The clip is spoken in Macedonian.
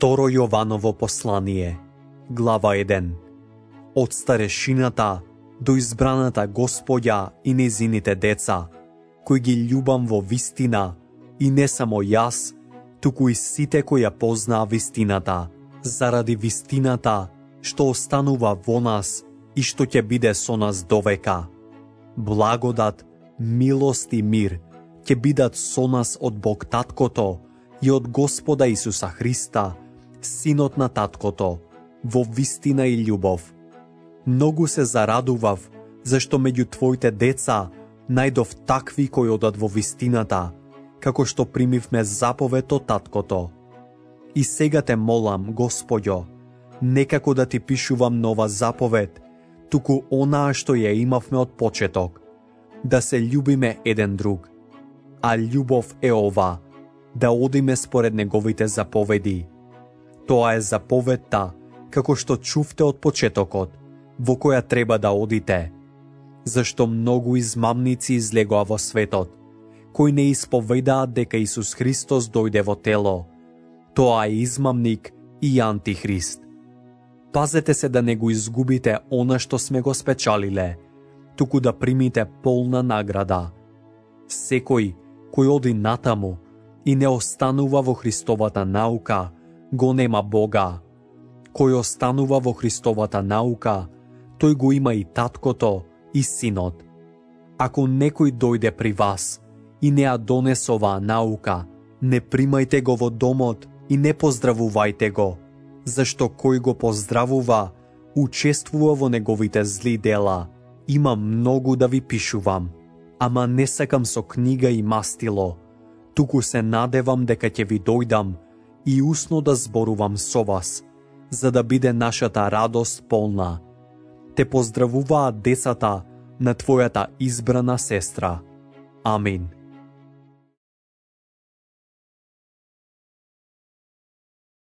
Второ Јованово послание, глава 1. Од старешината до избраната Господја и незините деца, кои ги љубам во вистина, и не само јас, туку и сите кои ја познаа вистината, заради вистината што останува во нас и што ќе биде со нас довека. Благодат, милост и мир ќе бидат со нас од Бог Таткото и од Господа Исуса Христа, Синот на Таткото, во вистина и љубов. Многу се зарадував, зашто меѓу твоите деца најдов такви кои одат во вистината, како што примивме заповед од Таткото. И сега те молам, Господјо, некако да ти пишувам нова заповед, туку онаа што ја имавме од почеток, да се љубиме еден друг. А љубов е ова, да одиме според неговите заповеди. Тоа е заповедта, како што чувте од почетокот, во која треба да одите. Зашто многу измамници излегоа во светот, кои не исповедаат дека Исус Христос дојде во тело. Тоа е измамник и антихрист. Пазете се да не го изгубите она што сме го спечалиле, туку да примите полна награда. Секој кој оди натаму и не останува во Христовата наука, го нема Бога. Кој останува во Христовата наука, тој го има и Таткото и Синот. Ако некој дојде при вас и не ја донесе оваа наука, не примајте го во домот и не поздравувајте го, зашто кој го поздравува, учествува во неговите зли дела. Има многу да ви пишувам, ама не сакам со книга и мастило, туку се надевам дека ќе ви дојдам и усно да зборувам со вас, за да биде нашата радост полна. Те поздравуваат децата на твојата избрана сестра. Амин.